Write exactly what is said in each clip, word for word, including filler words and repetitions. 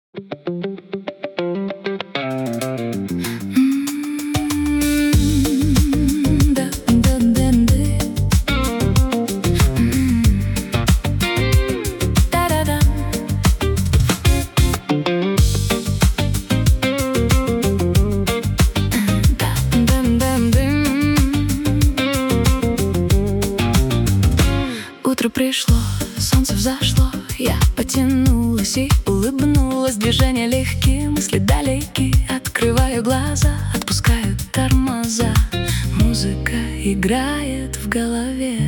Утро пришло, солнце взошло, я потянулась и улыбнулась. Движения легкие, мысли далеки. Открываю глаза, отпускаю тормоза. Музыка играет в голове.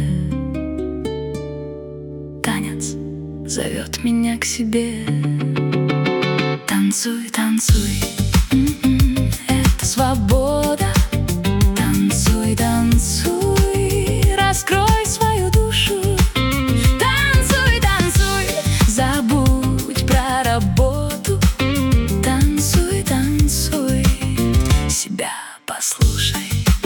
Танец зовет меня к себе. Танцуй, танцуй, м-м, это свобода. Танцуй, танцуй, раскрой свою душу. Танцуй, танцуй, забудь про работу. Танцуй, танцуй, себя послушай.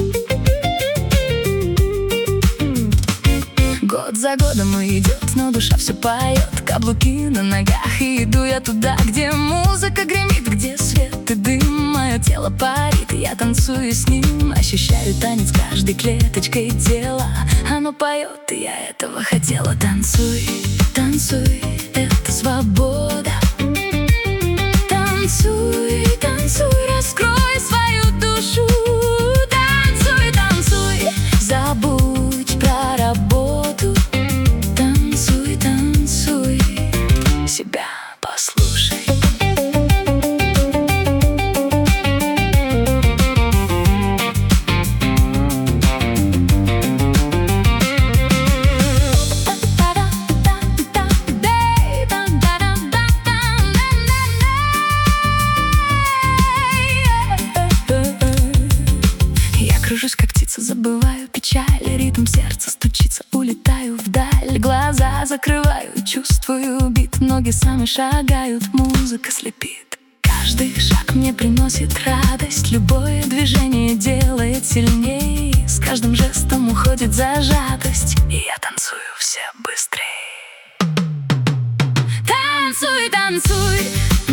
Год за годом идет, но душа все поет. Каблуки на ногах, и иду я туда, где музыка гремит, где свет и дым. Мое тело парит, и я танцую с ним. Ощущаю танец каждой клеточкой тела. Оно поет, и я этого хотела. Танцуй, танцуй, это свобода. Танцуй, танцуй, раскрой свою душу. Танцуй, танцуй, забудь про работу. Танцуй, танцуй, себя послушай. Кружусь, как птица, забываю печаль. Ритм сердца стучится, улетаю вдаль. Глаза закрываю, чувствую бит. Ноги сами шагают, музыка слепит. Каждый шаг мне приносит радость. Любое движение делает сильней. С каждым жестом уходит зажатость, и я танцую все быстрее. Танцуй, танцуй,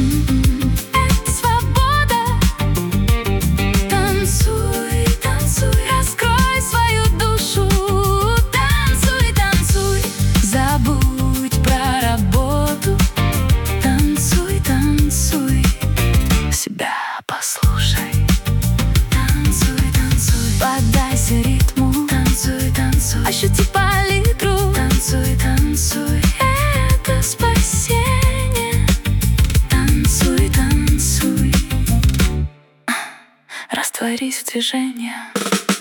послушай. Танцуй, танцуй, поддайся ритму. Танцуй, танцуй, ощути палитру. Танцуй, танцуй, это спасение. Танцуй, танцуй, растворись в движениях.